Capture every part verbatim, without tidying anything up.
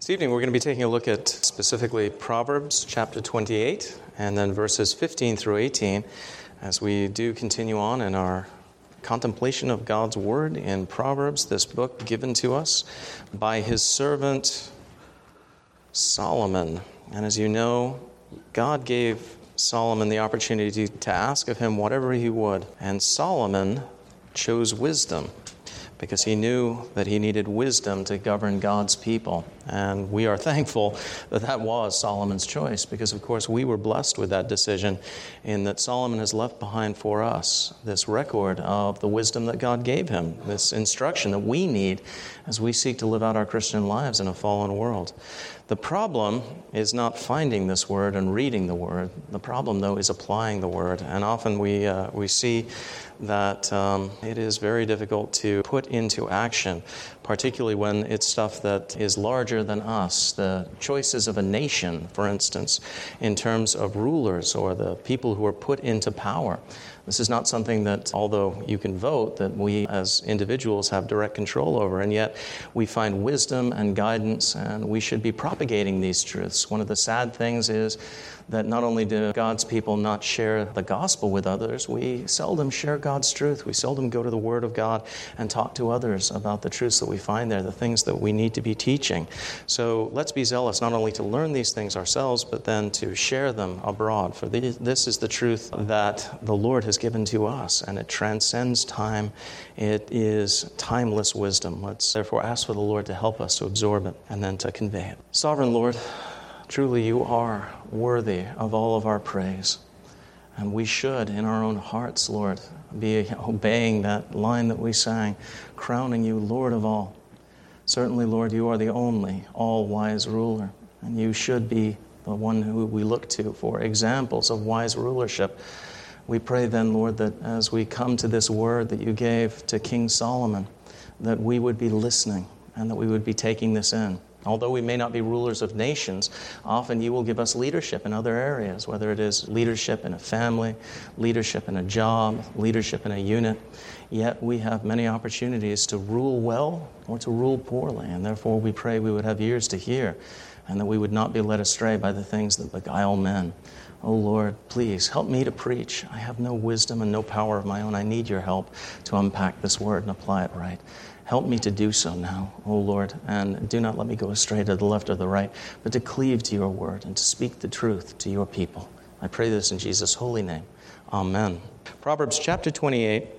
This evening we're going to be taking a look at specifically Proverbs chapter twenty-eight and then verses fifteen through eighteen as we do continue on in our contemplation of God's Word in Proverbs, this book given to us by His servant Solomon. And as you know, God gave Solomon the opportunity to ask of him whatever he would. And Solomon chose wisdom, because he knew that he needed wisdom to govern God's people. And we are thankful that that was Solomon's choice, because, of course, we were blessed with that decision in that Solomon has left behind for us this record of the wisdom that God gave him, this instruction that we need as we seek to live out our Christian lives in a fallen world. The problem is not finding this word and reading the word. The problem, though, is applying the word. And often we uh, we see that um, it is very difficult to put into action, particularly when it's stuff that is larger than us. The choices of a nation, for instance, in terms of rulers or the people who are put into power. This is not something that, although you can vote, that we as individuals have direct control over, and yet we find wisdom and guidance, and we should be propagating these truths. One of the sad things is that not only do God's people not share the gospel with others, we seldom share God's truth. We seldom go to the Word of God and talk to others about the truths that we find there, the things that we need to be teaching. So let's be zealous not only to learn these things ourselves, but then to share them abroad. For this is the truth that the Lord has given to us, and it transcends time. It is timeless wisdom. Let's therefore ask for the Lord to help us to absorb it and then to convey it. Sovereign Lord, truly you are worthy of all of our praise. And we should, in our own hearts, Lord, be obeying that line that we sang, crowning you Lord of all. Certainly, Lord, you are the only all-wise ruler, and you should be the one who we look to for examples of wise rulership. We pray then, Lord, that as we come to this word that you gave to King Solomon, that we would be listening and that we would be taking this in. Although we may not be rulers of nations, often you will give us leadership in other areas, whether it is leadership in a family, leadership in a job, leadership in a unit. Yet we have many opportunities to rule well or to rule poorly, and therefore we pray we would have ears to hear and that we would not be led astray by the things that beguile men. Oh Lord, please help me to preach. I have no wisdom and no power of my own. I need your help to unpack this word and apply it right. Help me to do so now, O Lord, and do not let me go astray to the left or the right, but to cleave to your word and to speak the truth to your people. I pray this in Jesus' holy name. Amen. Proverbs chapter twenty-eight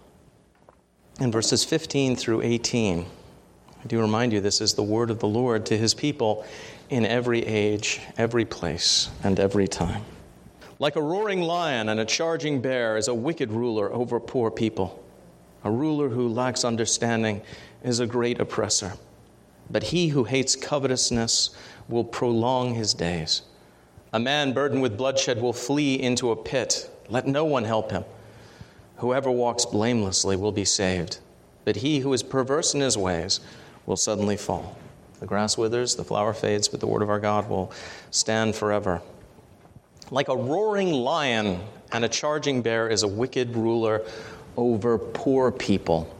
and verses fifteen through eighteen. I do remind you, this is the word of the Lord to his people in every age, every place, and every time. Like a roaring lion and a charging bear is a wicked ruler over poor people. A ruler who lacks understanding is a great oppressor. But he who hates covetousness will prolong his days. A man burdened with bloodshed will flee into a pit. Let no one help him. Whoever walks blamelessly will be saved. But he who is perverse in his ways will suddenly fall. The grass withers, the flower fades, but the word of our God will stand forever. Like a roaring lion and a charging bear is a wicked ruler over poor people.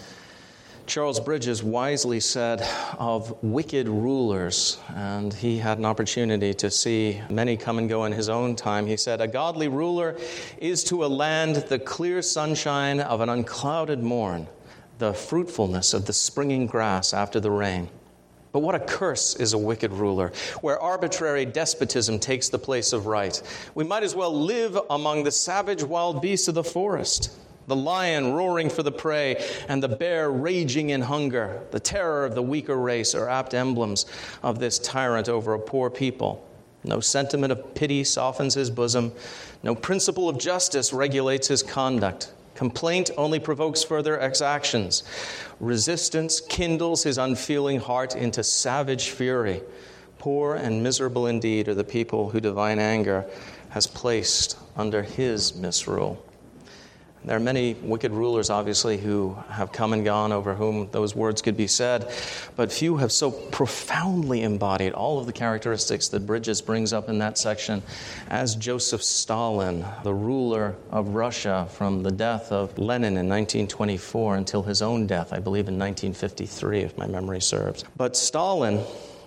Charles Bridges wisely said of wicked rulers, and he had an opportunity to see many come and go in his own time. He said, "A godly ruler is to a land the clear sunshine of an unclouded morn, the fruitfulness of the springing grass after the rain. But what a curse is a wicked ruler, where arbitrary despotism takes the place of right. We might as well live among the savage wild beasts of the forest. The lion roaring for the prey and the bear raging in hunger, the terror of the weaker race are apt emblems of this tyrant over a poor people. No sentiment of pity softens his bosom. No principle of justice regulates his conduct. Complaint only provokes further exactions. Resistance kindles his unfeeling heart into savage fury. Poor and miserable indeed are the people who divine anger has placed under his misrule." There are many wicked rulers, obviously, who have come and gone over whom those words could be said, but few have so profoundly embodied all of the characteristics that Bridges brings up in that section as Joseph Stalin, the ruler of Russia from the death of Lenin in nineteen twenty-four until his own death, I believe, in nineteen fifty-three, if my memory serves. But Stalin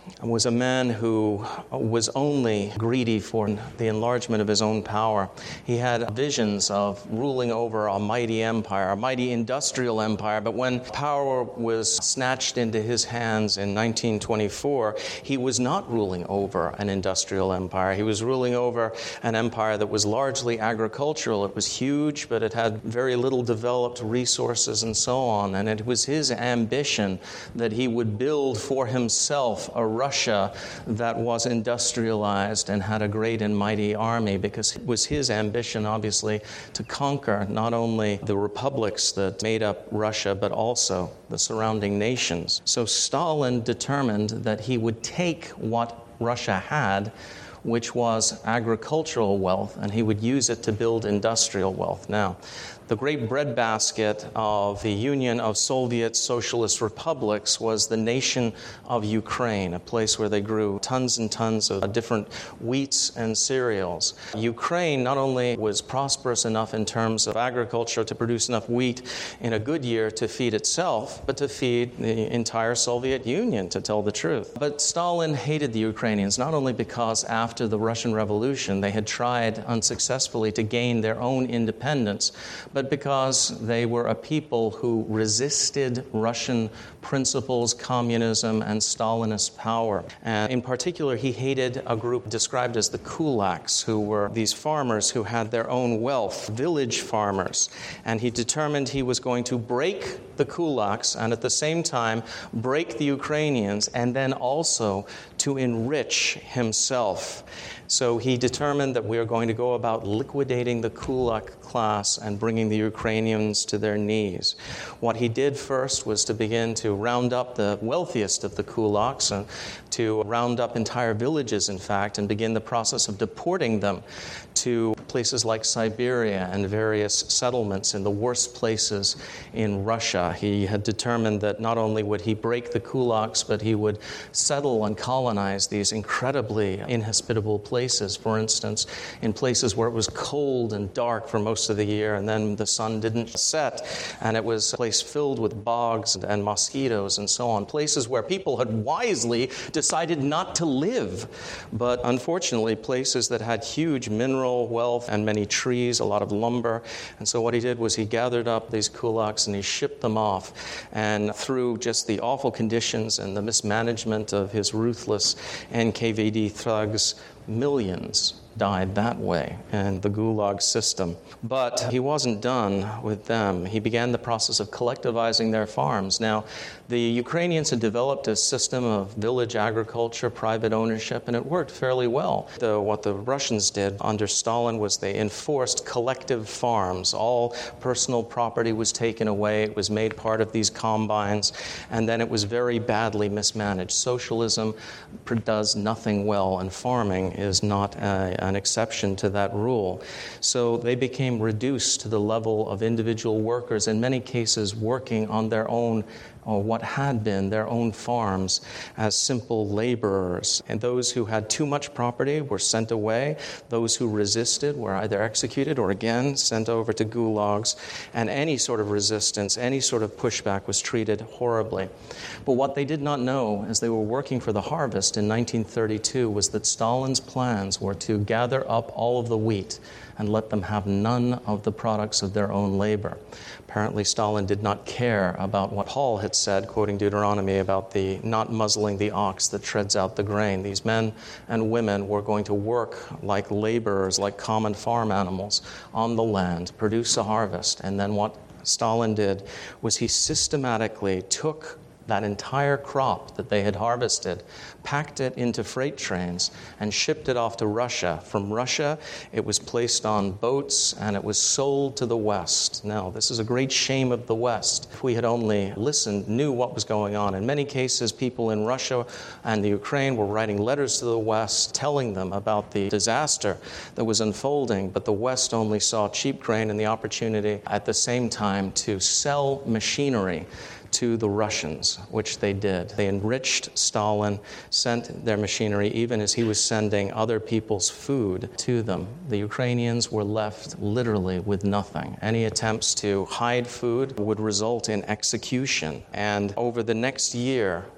was a man who was only greedy for the enlargement of his own power. He had visions of ruling over a mighty empire, a mighty industrial empire, but when power was snatched into his hands in nineteen twenty-four, he was not ruling over an industrial empire. He was ruling over an empire that was largely agricultural. It was huge, but it had very little developed resources and so on, and it was his ambition that he would build for himself a Russia that was industrialized and had a great and mighty army, because it was his ambition, obviously, to conquer not only the republics that made up Russia, but also the surrounding nations. So Stalin determined that he would take what Russia had, which was agricultural wealth, and he would use it to build industrial wealth. Now, the great breadbasket of the Union of Soviet Socialist Republics was the nation of Ukraine, a place where they grew tons and tons of different wheats and cereals. Ukraine not only was prosperous enough in terms of agriculture to produce enough wheat in a good year to feed itself, but to feed the entire Soviet Union, to tell the truth. But Stalin hated the Ukrainians, not only because after the Russian Revolution they had tried unsuccessfully to gain their own independence, but because they were a people who resisted Russian principles, communism, and Stalinist power. And in particular, he hated a group described as the kulaks, who were these farmers who had their own wealth, village farmers. And he determined he was going to break the kulaks and at the same time break the Ukrainians, and then also to enrich himself. So he determined that we are going to go about liquidating the kulak class and bringing the Ukrainians to their knees. What he did first was to begin to round up the wealthiest of the kulaks, and to round up entire villages, in fact, and begin the process of deporting them to places like Siberia and various settlements in the worst places in Russia. He had determined that not only would he break the kulaks, but he would settle and colonize these incredibly inhospitable places. For instance, in places where it was cold and dark for most of the year, and then the sun didn't set, and it was a place filled with bogs and, and mosquitoes and so on. Places where people had wisely decided not to live, but unfortunately places that had huge mineral wealth and many trees, a lot of lumber. And so what he did was he gathered up these kulaks and he shipped them off. And through just the awful conditions and the mismanagement of his ruthless N K V D thugs, millions died that way in the Gulag system. But he wasn't done with them. He began the process of collectivizing their farms. Now, the Ukrainians had developed a system of village agriculture, private ownership, and it worked fairly well. The, what the Russians did under Stalin was they enforced collective farms. All personal property was taken away. It was made part of these combines, and then it was very badly mismanaged. Socialism does nothing well, and farming is not a, an exception to that rule. So they became reduced to the level of individual workers, in many cases working on their own, or what had been their own farms, as simple laborers. And those who had too much property were sent away. Those who resisted were either executed or again sent over to gulags. And any sort of resistance, any sort of pushback was treated horribly. But what they did not know as they were working for the harvest in nineteen thirty-two was that Stalin's plans were to gather up all of the wheat and let them have none of the products of their own labor. Apparently, Stalin did not care about what Paul had said, quoting Deuteronomy, about the not muzzling the ox that treads out the grain. These men and women were going to work like laborers, like common farm animals on the land, produce a harvest. And then what Stalin did was he systematically took that entire crop that they had harvested, packed it into freight trains, and shipped it off to Russia. From Russia, it was placed on boats, and it was sold to the West. Now, this is a great shame of the West. If we had only listened, knew what was going on. In many cases, people in Russia and the Ukraine were writing letters to the West, telling them about the disaster that was unfolding, but the West only saw cheap grain and the opportunity at the same time to sell machinery to the Russians, which they did. They enriched Stalin, sent their machinery, even as he was sending other people's food to them. The Ukrainians were left literally with nothing. Any attempts to hide food would result in execution. And over the next year,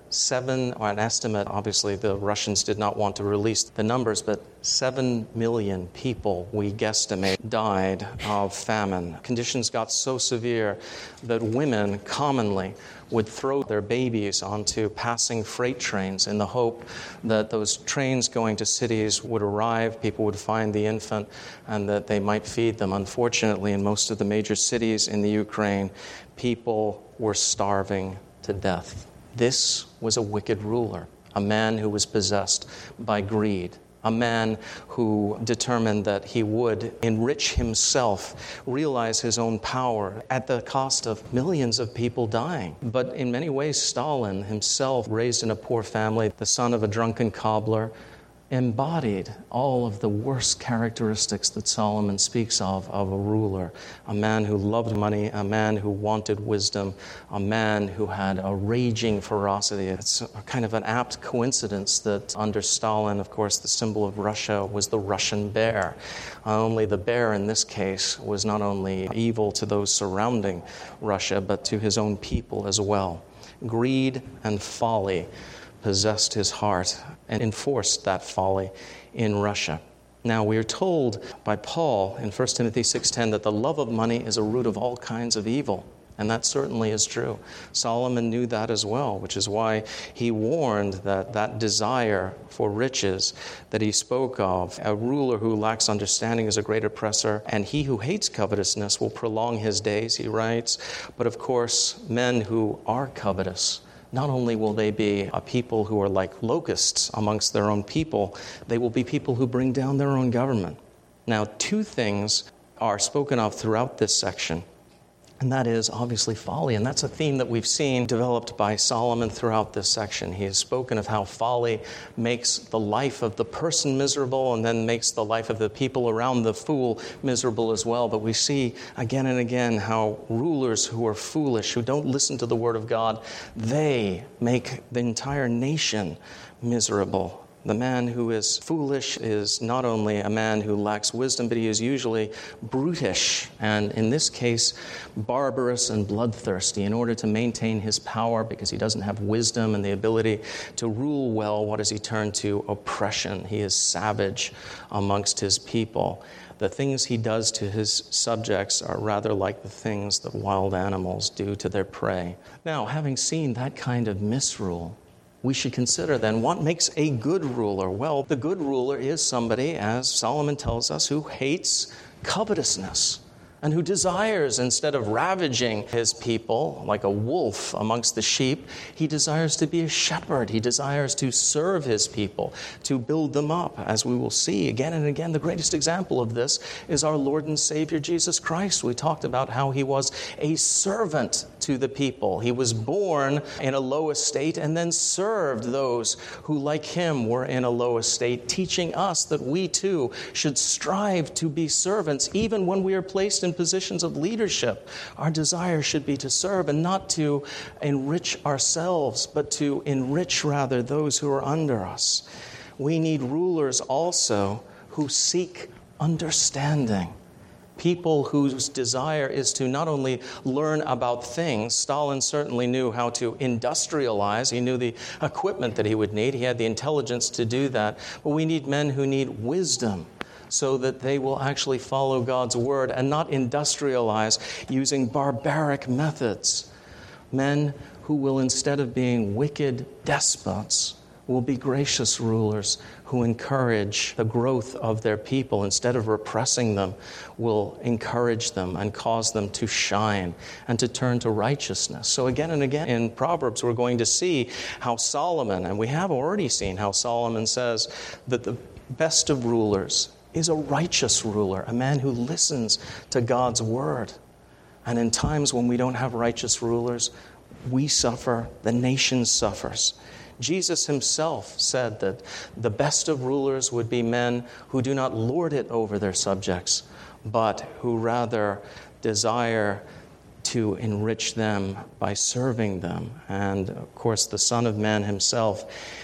seven, or an estimate, obviously the Russians did not want to release the numbers, but seven million people, we guesstimate, died of famine. Conditions got so severe that women commonly would throw their babies onto passing freight trains in the hope that those trains going to cities would arrive, people would find the infant, and that they might feed them. Unfortunately, in most of the major cities in the Ukraine, people were starving to death. This was a wicked ruler, a man who was possessed by greed, a man who determined that he would enrich himself, realize his own power at the cost of millions of people dying. But in many ways, Stalin himself, raised in a poor family, the son of a drunken cobbler, embodied all of the worst characteristics that Solomon speaks of of a ruler, a man who loved money, a man who wanted wisdom, a man who had a raging ferocity. It's a kind of an apt coincidence that under Stalin, of course, the symbol of Russia was the Russian bear. Only the bear in this case was not only evil to those surrounding Russia, but to his own people as well. Greed and folly possessed his heart and enforced that folly in Russia. Now, we are told by Paul in First Timothy six ten that the love of money is a root of all kinds of evil, and that certainly is true. Solomon knew that as well, which is why he warned that that desire for riches that he spoke of, a ruler who lacks understanding is a great oppressor, and he who hates covetousness will prolong his days, he writes. But of course, men who are covetous, not only will they be a people who are like locusts amongst their own people, they will be people who bring down their own government. Now, two things are spoken of throughout this section, and that is obviously folly, and that's a theme that we've seen developed by Solomon throughout this section. He has spoken of how folly makes the life of the person miserable and then makes the life of the people around the fool miserable as well. But we see again and again how rulers who are foolish, who don't listen to the word of God, they make the entire nation miserable. The man who is foolish is not only a man who lacks wisdom, but he is usually brutish, and in this case, barbarous and bloodthirsty. In order to maintain his power, because he doesn't have wisdom and the ability to rule well, what does he turn to? Oppression. He is savage amongst his people. The things he does to his subjects are rather like the things that wild animals do to their prey. Now, having seen that kind of misrule, we should consider then what makes a good ruler. Well, the good ruler is somebody, as Solomon tells us, who hates covetousness and who desires, instead of ravaging his people like a wolf amongst the sheep, he desires to be a shepherd. He desires to serve his people, to build them up. As we will see again and again, the greatest example of this is our Lord and Savior Jesus Christ. We talked about how he was a servant to the people. He was born in a low estate and then served those who, like him, were in a low estate, teaching us that we too should strive to be servants even when we are placed in positions of leadership. Our desire should be to serve and not to enrich ourselves, but to enrich rather those who are under us. We need rulers also who seek understanding. People whose desire is to not only learn about things. Stalin certainly knew how to industrialize. He knew the equipment that he would need. He had the intelligence to do that. But we need men who need wisdom, so that they will actually follow God's word and not industrialize using barbaric methods. Men who will, instead of being wicked despots, will be gracious rulers who encourage the growth of their people. Instead of repressing them, will encourage them and cause them to shine and to turn to righteousness. So again and again in Proverbs, we're going to see how Solomon, and we have already seen how Solomon says that the best of rulers is a righteous ruler, a man who listens to God's word. And in times when we don't have righteous rulers, we suffer, the nation suffers. Jesus himself said that the best of rulers would be men who do not lord it over their subjects, but who rather desire to enrich them by serving them. And of course, the Son of Man himself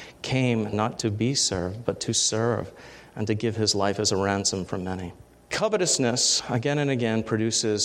came not to be served, but to serve, and to give his life as a ransom for many. Covetousness, again and again, produces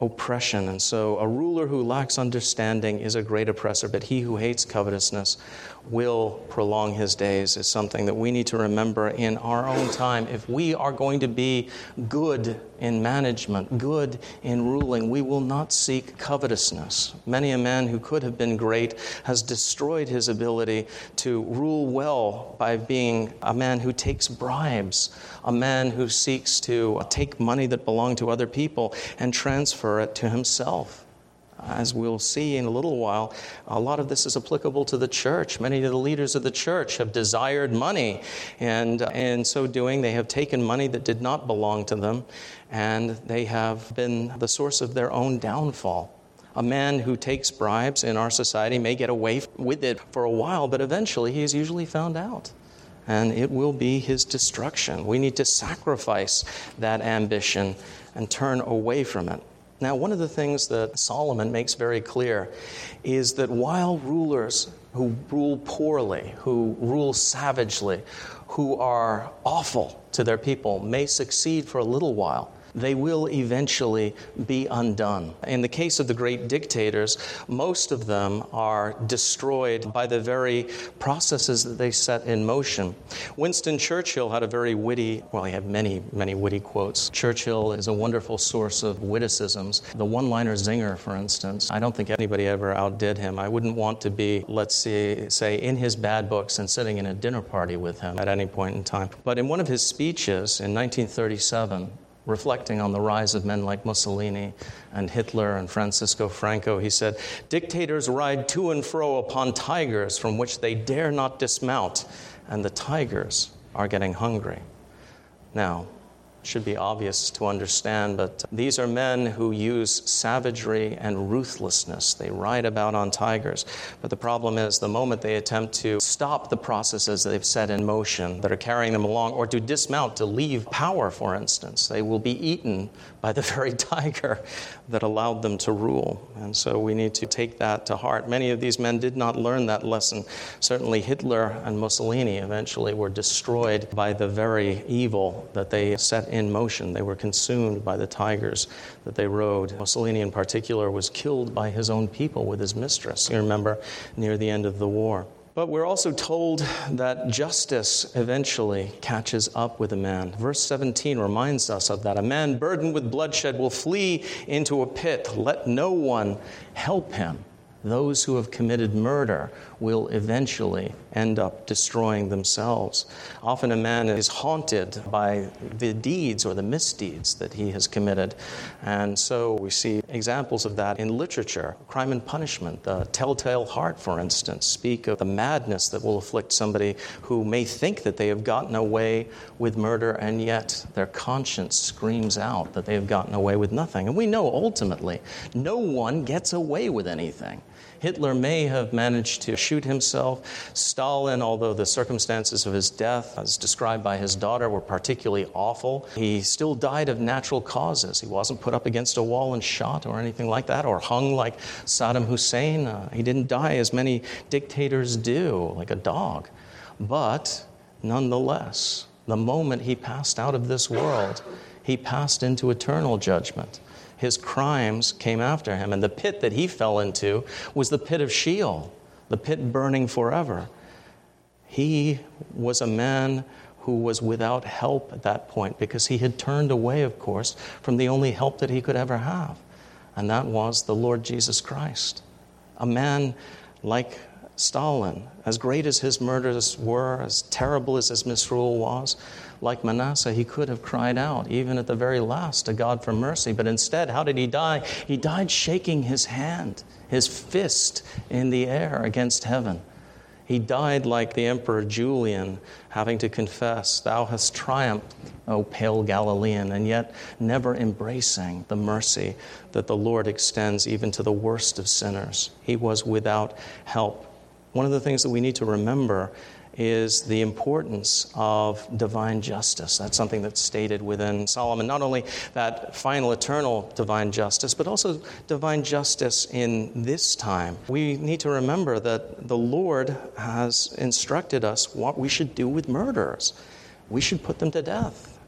oppression. And so a ruler who lacks understanding is a great oppressor, but he who hates covetousness will prolong his days is something that we need to remember in our own time. If we are going to be good in management, good in ruling, we will not seek covetousness. Many a man who could have been great has destroyed his ability to rule well by being a man who takes bribes, a man who seeks to take money that belonged to other people and transfer it to himself. As we'll see in a little while, a lot of this is applicable to the church. Many of the leaders of the church have desired money, and in so doing, they have taken money that did not belong to them, and they have been the source of their own downfall. A man who takes bribes in our society may get away with it for a while, but eventually he is usually found out, and it will be his destruction. We need to sacrifice that ambition and turn away from it. Now, one of the things that Solomon makes very clear is that while rulers who rule poorly, who rule savagely, who are awful to their people may succeed for a little while, they will eventually be undone. In the case of the great dictators, most of them are destroyed by the very processes that they set in motion. Winston Churchill had a very witty, well, he had many, many witty quotes. Churchill is a wonderful source of witticisms. The one-liner zinger, for instance, I don't think anybody ever outdid him. I wouldn't want to be, let's see, say, in his bad books and sitting in a dinner party with him at any point in time. But in one of his speeches in nineteen thirty-seven, reflecting on the rise of men like Mussolini and Hitler and Francisco Franco, he said, "Dictators ride to and fro upon tigers from which they dare not dismount, and the tigers are getting hungry." Now, it should be obvious to understand, but these are men who use savagery and ruthlessness. They ride about on tigers. But the problem is, the moment they attempt to stop the processes they've set in motion that are carrying them along, or to dismount, to leave power, for instance, they will be eaten by the very tiger that allowed them to rule. And so we need to take that to heart. Many of these men did not learn that lesson. Certainly Hitler and Mussolini eventually were destroyed by the very evil that they set in motion. They were consumed by the tigers that they rode. Mussolini in particular was killed by his own people with his mistress, you remember, near the end of the war. But we're also told that justice eventually catches up with a man. Verse seventeen reminds us of that. A man burdened with bloodshed will flee into a pit. Let no one help him. Those who have committed murder will eventually end up destroying themselves. Often a man is haunted by the deeds or the misdeeds that he has committed. And so we see examples of that in literature. Crime and Punishment, The Telltale Heart, for instance, speak of the madness that will afflict somebody who may think that they have gotten away with murder, and yet their conscience screams out that they have gotten away with nothing. And we know ultimately no one gets away with anything. Hitler may have managed to shoot himself. Stalin, although the circumstances of his death, as described by his daughter, were particularly awful, he still died of natural causes. He wasn't put up against a wall and shot or anything like that, or hung like Saddam Hussein. Uh, he didn't die as many dictators do, like a dog. But nonetheless, the moment he passed out of this world, he passed into eternal judgment. His crimes came after him, and the pit that he fell into was the pit of Sheol, the pit burning forever. He was a man who was without help at that point because he had turned away, of course, from the only help that he could ever have, and that was the Lord Jesus Christ. A man like Stalin, as great as his murders were, as terrible as his misrule was, like Manasseh, he could have cried out, even at the very last, to God for mercy. But instead, how did he die? He died shaking his hand, his fist in the air against heaven. He died like the Emperor Julian, having to confess, "Thou hast triumphed, O pale Galilean," and yet never embracing the mercy that the Lord extends even to the worst of sinners. He was without help. One of the things that we need to remember is the importance of divine justice. That's something that's stated within Solomon. Not only that final eternal divine justice, but also divine justice in this time. We need to remember that the Lord has instructed us what we should do with murderers. We should put them to death.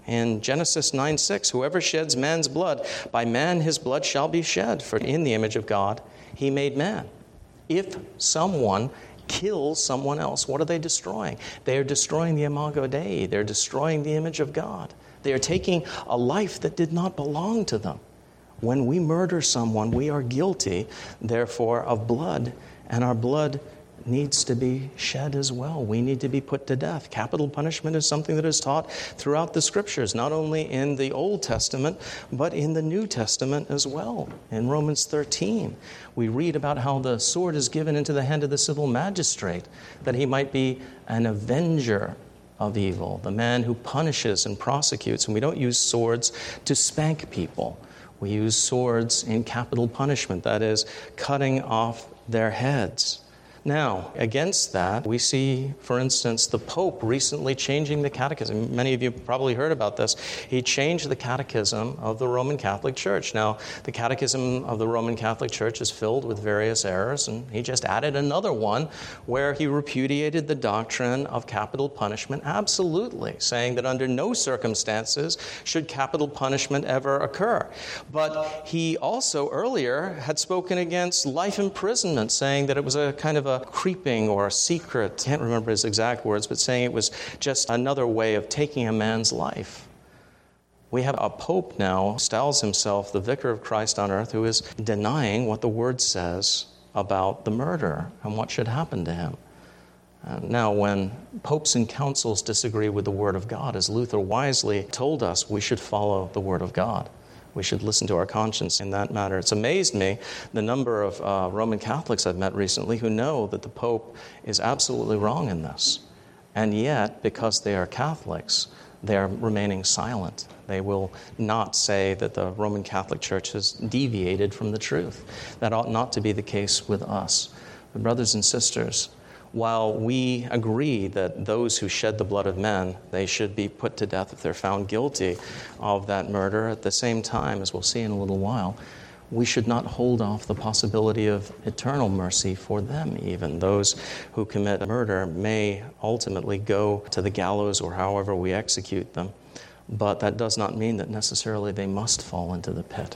In Genesis nine six, whoever sheds man's blood, by man his blood shall be shed, for in the image of God he made man. If someone kills someone else, what are they destroying? They are destroying the imago Dei. They're destroying the image of God. They are taking a life that did not belong to them. When we murder someone, we are guilty, therefore, of blood, and our blood needs to be shed as well. We need to be put to death. Capital punishment is something that is taught throughout the Scriptures, not only in the Old Testament, but in the New Testament as well. In Romans thirteen, we read about how the sword is given into the hand of the civil magistrate, that he might be an avenger of evil, the man who punishes and prosecutes. And we don't use swords to spank people. We use swords in capital punishment, that is, cutting off their heads. Now, against that, we see, for instance, the Pope recently changing the catechism. Many of you probably heard about this. He changed the catechism of the Roman Catholic Church. Now, the catechism of the Roman Catholic Church is filled with various errors, and he just added another one where he repudiated the doctrine of capital punishment absolutely, saying that under no circumstances should capital punishment ever occur. But he also earlier had spoken against life imprisonment, saying that it was a kind of a creeping or a secret, can't remember his exact words, but saying it was just another way of taking a man's life. We have a pope now, styles himself the vicar of Christ on earth, who is denying what the word says about the murder and what should happen to him. Uh, now, when popes and councils disagree with the word of God, as Luther wisely told us, we should follow the word of God. We should listen to our conscience in that matter. It's amazed me the number of uh, Roman Catholics I've met recently who know that the Pope is absolutely wrong in this. And yet, because they are Catholics, they are remaining silent. They will not say that the Roman Catholic Church has deviated from the truth. That ought not to be the case with us. But brothers and sisters, while we agree that those who shed the blood of men, they should be put to death if they're found guilty of that murder, at the same time, as we'll see in a little while, we should not hold off the possibility of eternal mercy for them even. Those who commit murder may ultimately go to the gallows or however we execute them, but that does not mean that necessarily they must fall into the pit.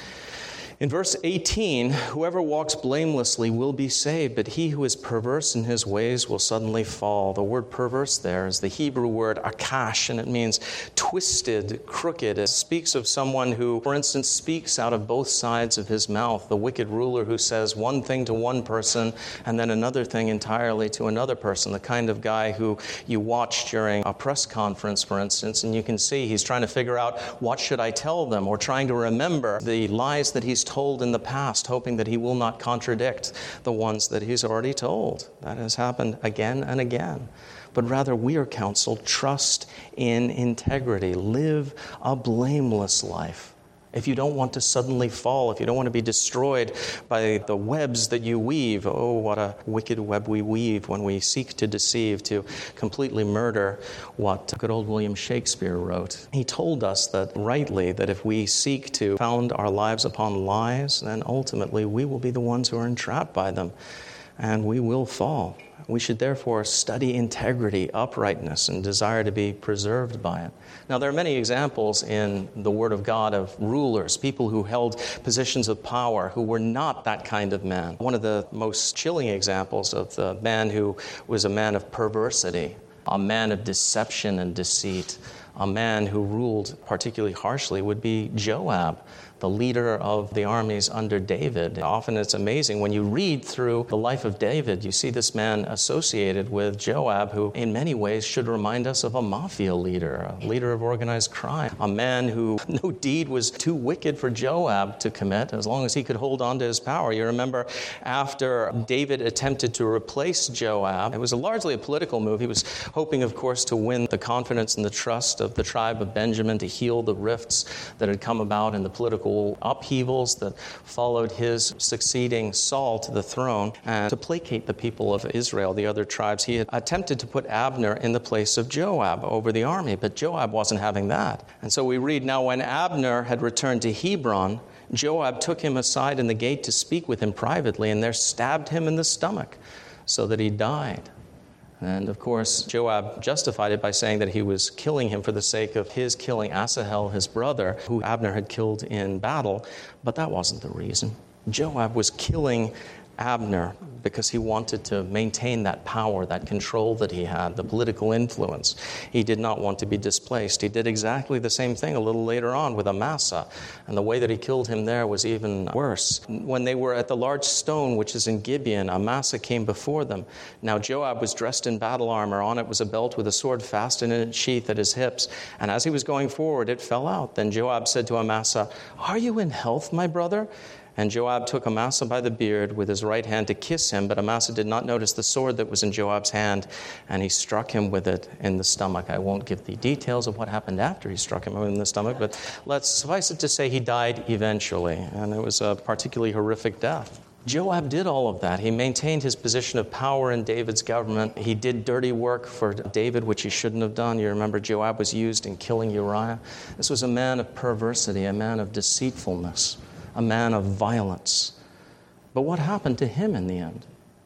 In verse eighteen, whoever walks blamelessly will be saved, but he who is perverse in his ways will suddenly fall. The word perverse there is the Hebrew word akash, and it means twisted, crooked. It speaks of someone who, for instance, speaks out of both sides of his mouth, the wicked ruler who says one thing to one person and then another thing entirely to another person, the kind of guy who you watch during a press conference, for instance, and you can see he's trying to figure out what should I tell them, or trying to remember the lies that he's told in the past, hoping that he will not contradict the ones that he's already told. That has happened again and again. But rather, we are counseled, trust in integrity. Live a blameless life. If you don't want to suddenly fall, if you don't want to be destroyed by the webs that you weave, oh, what a wicked web we weave when we seek to deceive, to completely murder what good old William Shakespeare wrote. He told us that rightly, that if we seek to found our lives upon lies, then ultimately we will be the ones who are entrapped by them, and we will fall. We should therefore study integrity, uprightness, and desire to be preserved by it. Now, there are many examples in the Word of God of rulers, people who held positions of power, who were not that kind of man. One of the most chilling examples of the man who was a man of perversity, a man of deception and deceit, a man who ruled particularly harshly would be Joab, the leader of the armies under David. Often it's amazing when you read through the life of David, you see this man associated with Joab, who in many ways should remind us of a mafia leader, a leader of organized crime, a man who no deed was too wicked for Joab to commit as long as he could hold on to his power. You remember after David attempted to replace Joab, it was a largely a political move. He was hoping, of course, to win the confidence and the trust of the tribe of Benjamin, to heal the rifts that had come about in the political upheavals that followed his succeeding Saul to the throne, and to placate the people of Israel, the other tribes. He had attempted to put Abner in the place of Joab over the army, but Joab wasn't having that. And so we read, now when Abner had returned to Hebron, Joab took him aside in the gate to speak with him privately, and there stabbed him in the stomach so that he died. And of course, Joab justified it by saying that he was killing him for the sake of his killing Asahel, his brother, who Abner had killed in battle. But that wasn't the reason. Joab was killing Abner because he wanted to maintain that power, that control that he had, the political influence. He did not want to be displaced. He did exactly the same thing a little later on with Amasa, and the way that he killed him there was even worse. When they were at the large stone, which is in Gibeon, Amasa came before them. Now Joab was dressed in battle armor. On it was a belt with a sword fastened in its sheath at his hips, and as he was going forward, it fell out. Then Joab said to Amasa, "Are you in health, my brother?" And Joab took Amasa by the beard with his right hand to kiss him, but Amasa did not notice the sword that was in Joab's hand, and he struck him with it in the stomach. I won't give the details of what happened after he struck him in the stomach, but let's suffice it to say he died eventually, and it was a particularly horrific death. Joab did all of that. He maintained his position of power in David's government. He did dirty work for David, which he shouldn't have done. You remember Joab was used in killing Uriah. This was a man of perversity, a man of deceitfulness, a man of violence. But what happened to him in the end?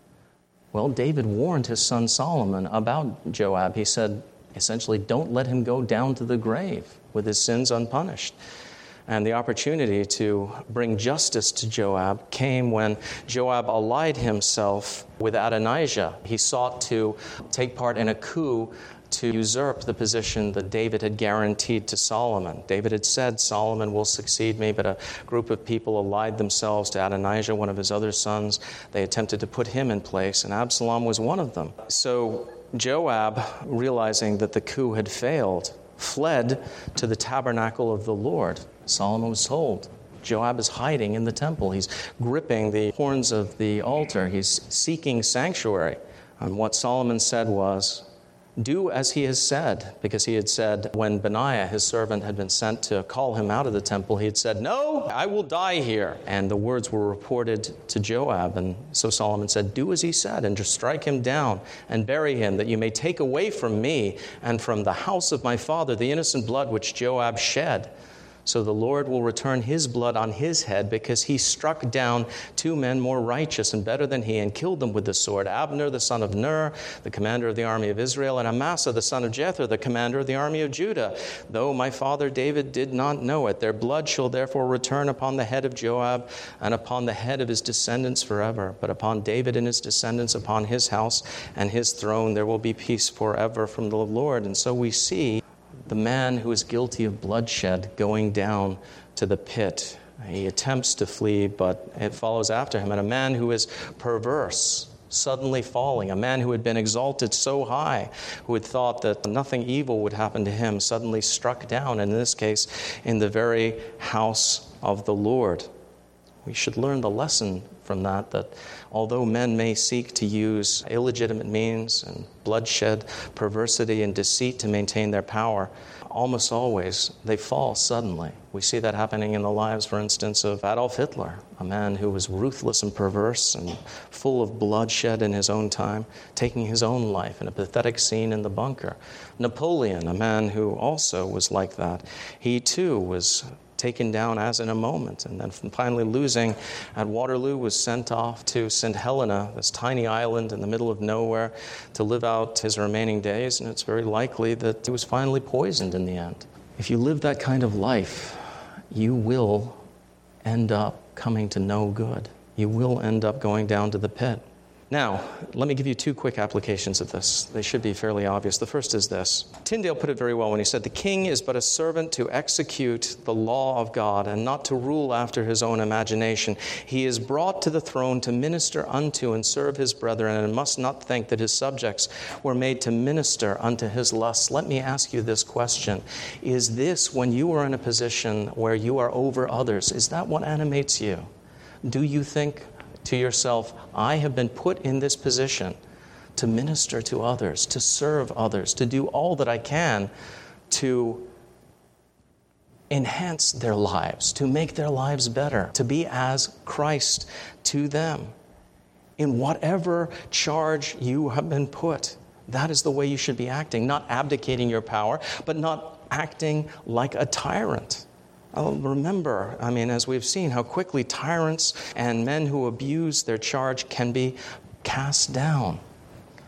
Well, David warned his son Solomon about Joab. He said, essentially, don't let him go down to the grave with his sins unpunished. And the opportunity to bring justice to Joab came when Joab allied himself with Adonijah. He sought to take part in a coup to usurp the position that David had guaranteed to Solomon. David had said, Solomon will succeed me, but a group of people allied themselves to Adonijah, one of his other sons. They attempted to put him in place, and Absalom was one of them. So Joab, realizing that the coup had failed, fled to the tabernacle of the Lord. Solomon was told, Joab is hiding in the temple. He's gripping the horns of the altar. He's seeking sanctuary. And what Solomon said was, do as he has said, because he had said when Benaiah, his servant, had been sent to call him out of the temple, he had said, no, I will die here. And the words were reported to Joab. And so Solomon said, do as he said, and just strike him down and bury him, that you may take away from me and from the house of my father the innocent blood which Joab shed. So the Lord will return his blood on his head, because he struck down two men more righteous and better than he and killed them with the sword, Abner the son of Ner, the commander of the army of Israel, and Amasa the son of Jether, the commander of the army of Judah. Though my father David did not know it, their blood shall therefore return upon the head of Joab and upon the head of his descendants forever. But upon David and his descendants, upon his house and his throne, there will be peace forever from the Lord. And so we see the man who is guilty of bloodshed going down to the pit. He attempts to flee, but it follows after him. And a man who is perverse, suddenly falling, a man who had been exalted so high, who had thought that nothing evil would happen to him, suddenly struck down, and in this case, in the very house of the Lord. We should learn the lesson from that, that although men may seek to use illegitimate means and bloodshed, perversity, and deceit to maintain their power, almost always they fall suddenly. We see that happening in the lives, for instance, of Adolf Hitler, a man who was ruthless and perverse and full of bloodshed in his own time, taking his own life in a pathetic scene in the bunker. Napoleon, a man who also was like that. He too was taken down as in a moment, and then finally losing at Waterloo, was sent off to Saint Helena, this tiny island in the middle of nowhere, to live out his remaining days, and it's very likely that he was finally poisoned in the end. If you live that kind of life, you will end up coming to no good. You will end up going down to the pit. Now, let me give you two quick applications of this. They should be fairly obvious. The first is this. Tyndale put it very well when he said, the king is but a servant to execute the law of God and not to rule after his own imagination. He is brought to the throne to minister unto and serve his brethren, and must not think that his subjects were made to minister unto his lusts. Let me ask you this question. Is this, when you are in a position where you are over others, is that what animates you? Do you think to yourself, I have been put in this position to minister to others, to serve others, to do all that I can to enhance their lives, to make their lives better, to be as Christ to them. In whatever charge you have been put, that is the way you should be acting, not abdicating your power, but not acting like a tyrant. Oh, remember, I mean, as we've seen, how quickly tyrants and men who abuse their charge can be cast down.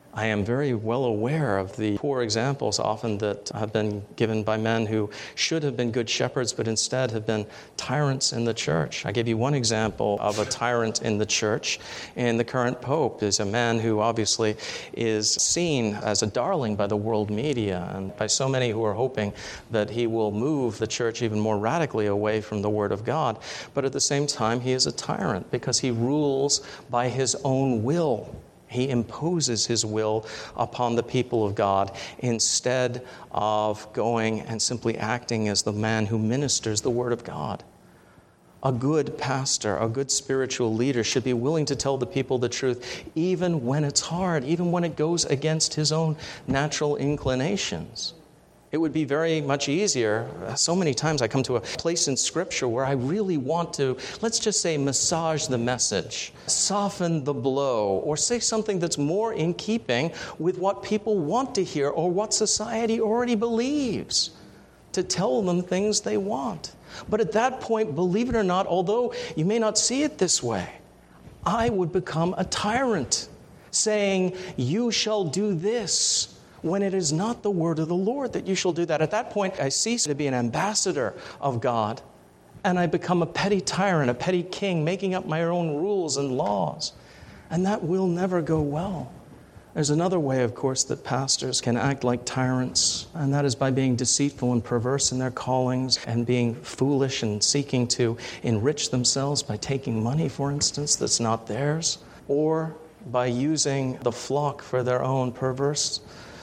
I am very well aware of the poor examples often that have been given by men who should have been good shepherds, but instead have been tyrants in the church. I gave you one example of a tyrant in the church, and the current pope is a man who obviously is seen as a darling by the world media and by so many who are hoping that he will move the church even more radically away from the Word of God. But at the same time, he is a tyrant because he rules by his own will. He imposes his will upon the people of God instead of going and simply acting as the man who ministers the Word of God. A good pastor, a good spiritual leader should be willing to tell the people the truth even when it's hard, even when it goes against his own natural inclinations. It would be very much easier. So many times I come to a place in Scripture where I really want to, let's just say, massage the message, soften the blow, or say something that's more in keeping with what people want to hear or what society already believes, to tell them things they want. But at that point, believe it or not, although you may not see it this way, I would become a tyrant, saying, "You shall do this," when it is not the word of the Lord that you shall do that. At that point, I cease to be an ambassador of God, and I become a petty tyrant, a petty king, making up my own rules and laws. And that will never go well. There's another way, of course, that pastors can act like tyrants, and that is by being deceitful and perverse in their callings and being foolish and seeking to enrich themselves by taking money, for instance, that's not theirs, or by using the flock for their own perverse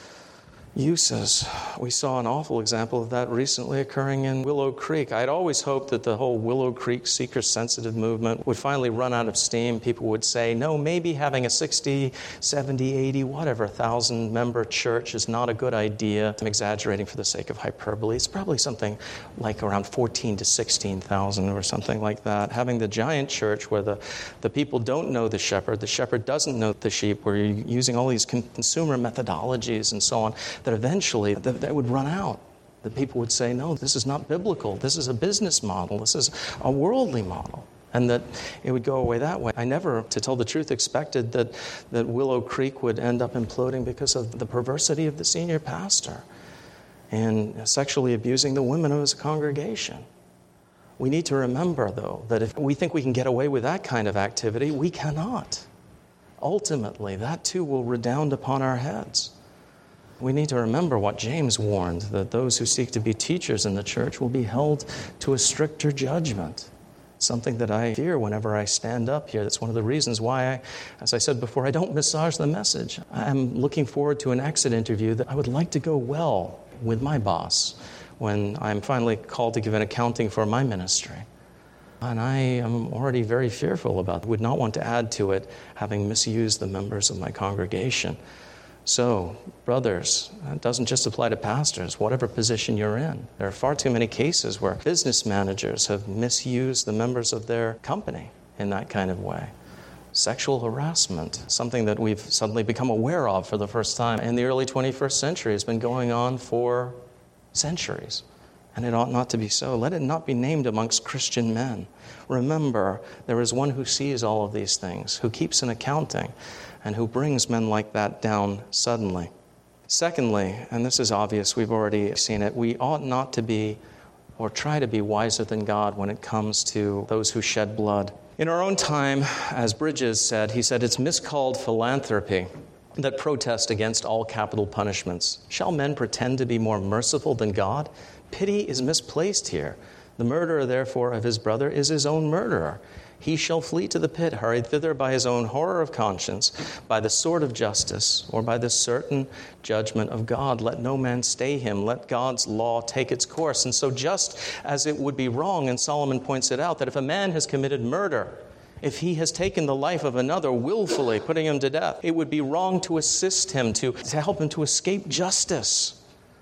uses. We saw an awful example of that recently occurring in Willow Creek. I'd always hoped that the whole Willow Creek seeker-sensitive movement would finally run out of steam. People would say, no, maybe having a sixty, seventy, eighty, whatever thousand member church is not a good idea. I'm exaggerating for the sake of hyperbole. It's probably something like around fourteen to sixteen thousand or something like that. Having the giant church where the, the people don't know the shepherd, the shepherd doesn't know the sheep, where you're using all these consumer methodologies and so on, that eventually that, that would run out. The people would say, no, this is not biblical. This is a business model. This is a worldly model. And that it would go away that way. I never, to tell the truth, expected that, that Willow Creek would end up imploding because of the perversity of the senior pastor and sexually abusing the women of his congregation. We need to remember, though, that if we think we can get away with that kind of activity, we cannot. Ultimately, that too will redound upon our heads. We need to remember what James warned, that those who seek to be teachers in the church will be held to a stricter judgment. Something that I fear whenever I stand up here. That's one of the reasons why, I, as I said before, I don't massage the message. I'm looking forward to an exit interview that I would like to go well with my boss when I'm finally called to give an accounting for my ministry. And I am already very fearful about it. Would not want to add to it having misused the members of my congregation. So, brothers, it doesn't just apply to pastors, whatever position you're in. There are far too many cases where business managers have misused the members of their company in that kind of way. Sexual harassment, something that we've suddenly become aware of for the first time in the early twenty-first century, has been going on for centuries. And it ought not to be so. Let it not be named amongst Christian men. Remember, there is one who sees all of these things, who keeps an accounting, and who brings men like that down suddenly. Secondly, and this is obvious, we've already seen it, we ought not to be or try to be wiser than God when it comes to those who shed blood. In our own time, as Bridges said, he said, it's miscalled philanthropy that protest against all capital punishments. Shall men pretend to be more merciful than God? Pity is misplaced here. The murderer, therefore, of his brother is his own murderer. He shall flee to the pit, hurried thither by his own horror of conscience, by the sword of justice, or by the certain judgment of God. Let no man stay him. Let God's law take its course. And so just as it would be wrong, and Solomon points it out, that if a man has committed murder, if he has taken the life of another willfully, putting him to death, it would be wrong to assist him, to, to help him to escape justice.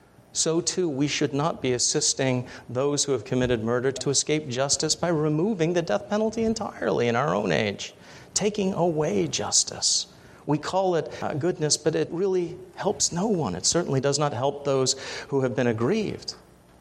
So too, we should not be assisting those who have committed murder to escape justice by removing the death penalty entirely in our own age, taking away justice. We call it uh, goodness, but it really helps no one. It certainly does not help those who have been aggrieved.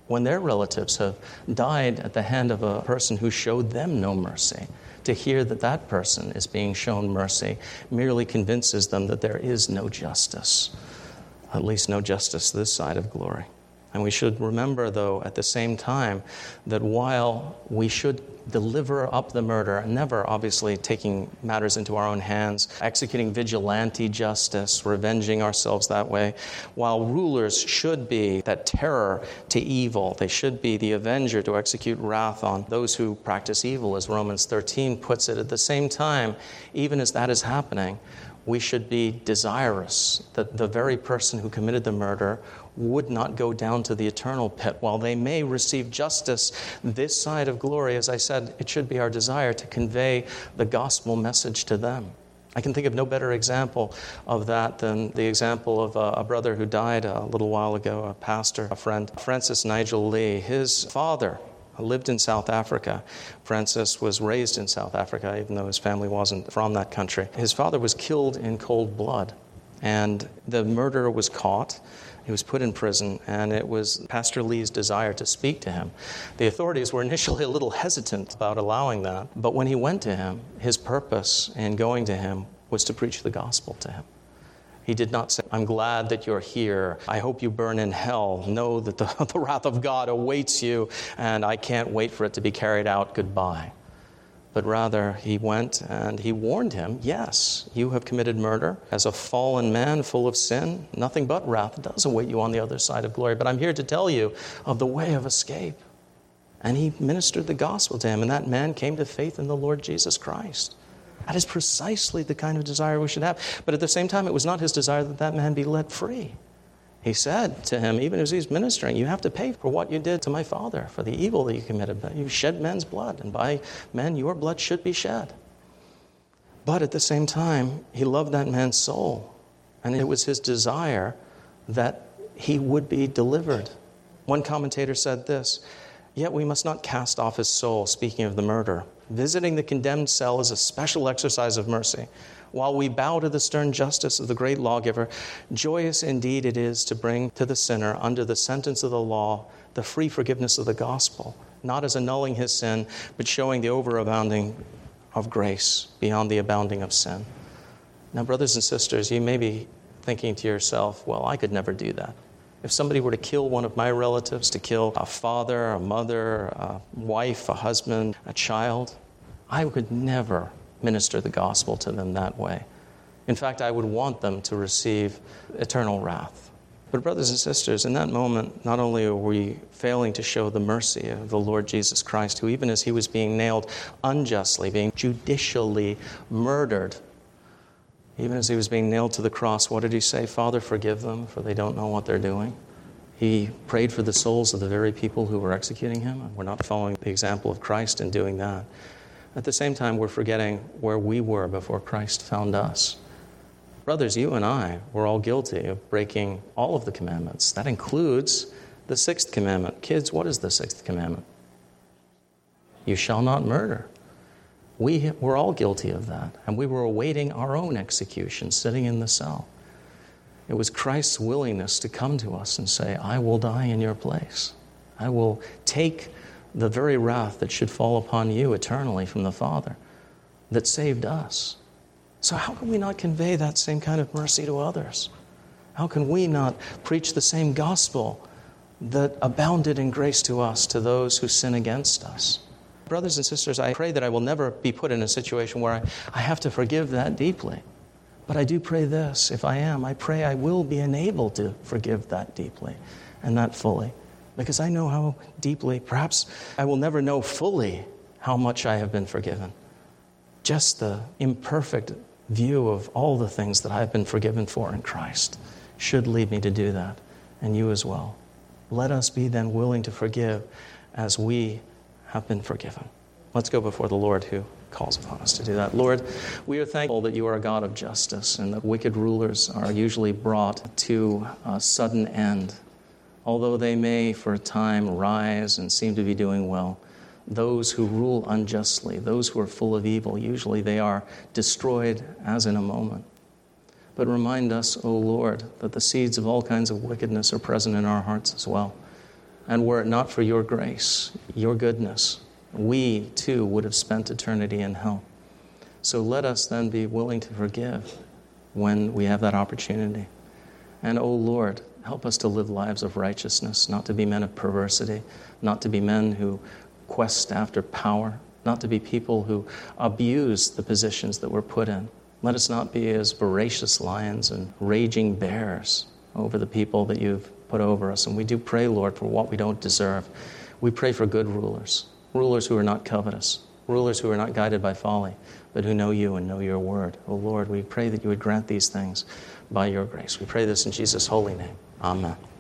when their relatives have died at the hand of a person who showed them no mercy. To hear that that person is being shown mercy merely convinces them that there is no justice, at least no justice this side of glory. And we should remember, though, at the same time, that while we should deliver up the murder, never obviously taking matters into our own hands, executing vigilante justice, revenging ourselves that way, while rulers should be that terror to evil, they should be the avenger to execute wrath on those who practice evil, as Romans thirteen puts it. At the same time, even as that is happening, we should be desirous that the very person who committed the murder would not go down to the eternal pit. While they may receive justice this side of glory, as I said, it should be our desire to convey the gospel message to them. I can think of no better example of that than the example of a, a brother who died a little while ago, a pastor, a friend, Francis Nigel Lee. His father lived in South Africa. Francis was raised in South Africa, even though his family wasn't from that country. His father was killed in cold blood, and the murderer was caught. He was put in prison, and it was Pastor Lee's desire to speak to him. The authorities were initially a little hesitant about allowing that, but when he went to him, his purpose in going to him was to preach the gospel to him. He did not say, "I'm glad that you're here. I hope you burn in hell. Know that the, the wrath of God awaits you, and I can't wait for it to be carried out. Goodbye." But rather, he went and he warned him, yes, you have committed murder. As a fallen man full of sin, nothing but wrath does await you on the other side of glory. But I'm here to tell you of the way of escape. And he ministered the gospel to him, and that man came to faith in the Lord Jesus Christ. That is precisely the kind of desire we should have. But at the same time, it was not his desire that that man be let free. He said to him, even as he was ministering, you have to pay for what you did to my father, for the evil that you committed. You shed men's blood, and by men your blood should be shed. But at the same time, he loved that man's soul, and it was his desire that he would be delivered. One commentator said this, "Yet we must not cast off his soul," speaking of the murder. "Visiting the condemned cell is a special exercise of mercy. While we bow to the stern justice of the great lawgiver, joyous indeed it is to bring to the sinner under the sentence of the law the free forgiveness of the gospel, not as annulling his sin, but showing the overabounding of grace beyond the abounding of sin." Now, brothers and sisters, you may be thinking to yourself, well, I could never do that. If somebody were to kill one of my relatives, to kill a father, a mother, a wife, a husband, a child, I could never minister the gospel to them that way. In fact, I would want them to receive eternal wrath. But brothers and sisters, in that moment, not only are we failing to show the mercy of the Lord Jesus Christ, who even as he was being nailed unjustly, being judicially murdered, even as he was being nailed to the cross, what did he say? "Father, forgive them, for they don't know what they're doing." He prayed for the souls of the very people who were executing him. We're not following the example of Christ in doing that. At the same time, we're forgetting where we were before Christ found us. Brothers, you and I were all guilty of breaking all of the commandments. That includes the sixth commandment. Kids, what is the sixth commandment? You shall not murder. We were all guilty of that, and we were awaiting our own execution, sitting in the cell. It was Christ's willingness to come to us and say, I will die in your place. I will take the very wrath that should fall upon you eternally from the Father that saved us. So how can we not convey that same kind of mercy to others? How can we not preach the same gospel that abounded in grace to us, to those who sin against us? Brothers and sisters, I pray that I will never be put in a situation where I, I have to forgive that deeply. But I do pray this, if I am, I pray I will be enabled to forgive that deeply and that fully. Because I know how deeply, perhaps I will never know fully how much I have been forgiven. Just the imperfect view of all the things that I have been forgiven for in Christ should lead me to do that, and you as well. Let us be then willing to forgive as we have been forgiven. Let's go before the Lord who calls upon us to do that. Lord, we are thankful that you are a God of justice and that wicked rulers are usually brought to a sudden end. Although they may for a time rise and seem to be doing well, those who rule unjustly, those who are full of evil, usually they are destroyed as in a moment. But remind us, O Lord, that the seeds of all kinds of wickedness are present in our hearts as well. And were it not for your grace, your goodness, we too would have spent eternity in hell. So let us then be willing to forgive when we have that opportunity. And, O Lord, help us to live lives of righteousness, not to be men of perversity, not to be men who quest after power, not to be people who abuse the positions that we're put in. Let us not be as voracious lions and raging bears over the people that you've put over us. And we do pray, Lord, for what we don't deserve. We pray for good rulers, rulers who are not covetous, rulers who are not guided by folly, but who know you and know your word. Oh, Lord, we pray that you would grant these things by your grace. We pray this in Jesus' holy name. Amen.